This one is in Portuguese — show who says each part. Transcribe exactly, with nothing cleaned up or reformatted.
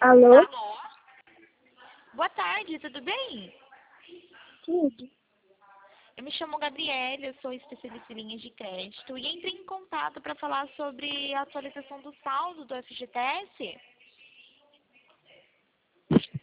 Speaker 1: Alô?
Speaker 2: Alô? Boa tarde, tudo bem?
Speaker 1: Tudo.
Speaker 2: Eu me chamo Gabriela, eu sou especialista em linhas de crédito e entrei em contato para falar sobre a atualização do saldo do F G T S.